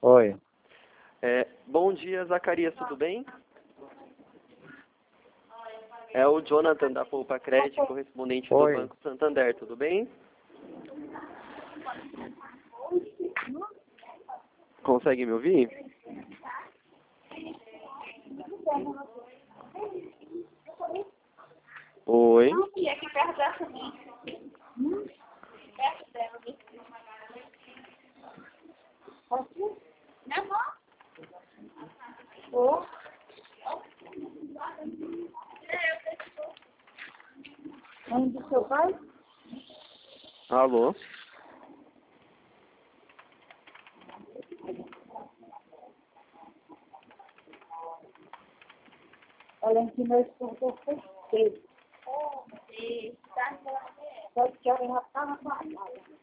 Oi. Bom dia, Zacarias, tudo bem? É o Jonathan da Poupa Crédito, correspondente do Oi. Banco Santander, tudo bem? Consegue me ouvir? Oi. E aqui perto dessa minha. Perto dela. Não, não. Mãe do seu pai? Alô? Olha, que meu esposo foi cedo. Só que ela já estava guardada.